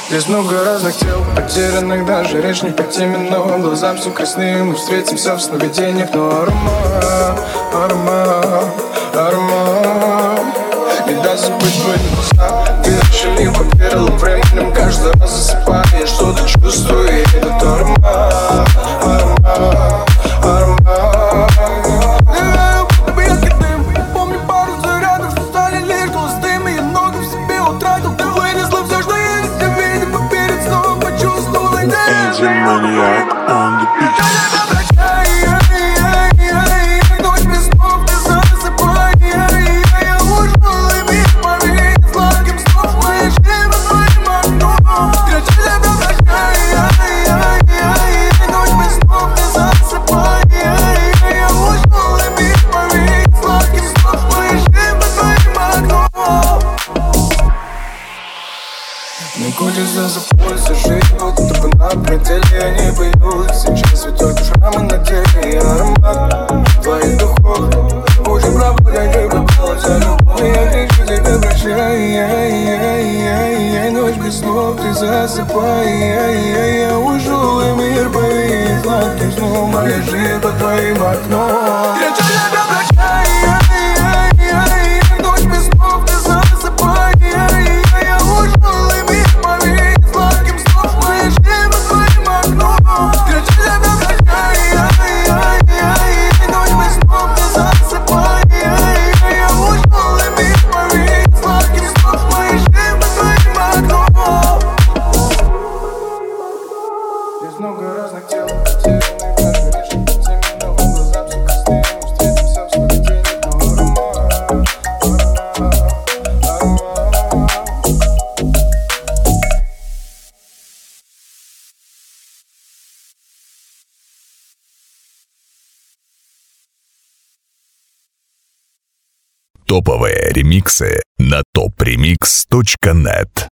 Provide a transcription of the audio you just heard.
Здесь много разных тел, потерянных, даже речь не по теме, но глазам все красные, мы встретимся в сновидениях. Но аромат, аромат, аромат не даст забыть твои глаза. Ты решили, поверила временем, каждый раз засыпая, я что-то чувствую, и этот аромат, аромат, аромат. Помню пару зарядов, что стали лишь холостыми. Я много в себе утратил, ты вынесла все, что есть в тебе. Видимо, перед сном почувствовала Эдди Maniac on the beat. Ночь без снов, не засыпай. Я ушел, и мир повеет сладким сном. Моя жизнь твоим окном. Кричу тебя прощай. Ночь без снов, не засыпай. Я ушел, и мир повеет сладким сном. Моя жизнь твоим окном. Не крутится за пояс, жизнь будто бы на пределе. Я не боюсь, сейчас ведь только шрамы на теле. И аромат твоих духов уже пропадает, не пропала вся любовь. Я кричу тебе прощай. Ночь без снов, ты засыпай. Я ушел, и мир повеет сладким сном. Моя жизнь под твоим окном. Кричу тебя прощай. Ночь без снов, ты засыпай. Я ушел, и мир повеет сладким сном. Моя жизнь под твоим окном. Кричу тебя прощай. Ночь без снов, ты засыпай. Я ушел, и мир повеет сладким сном. Моя жизнь под твоим окном. Здесь много разных тел, потерянных, даже речь не по теме, но глазам все красные, мы встретимся в сновидениях. Но аромат, аромат, аромат. Топовые ремиксы на topremix.net.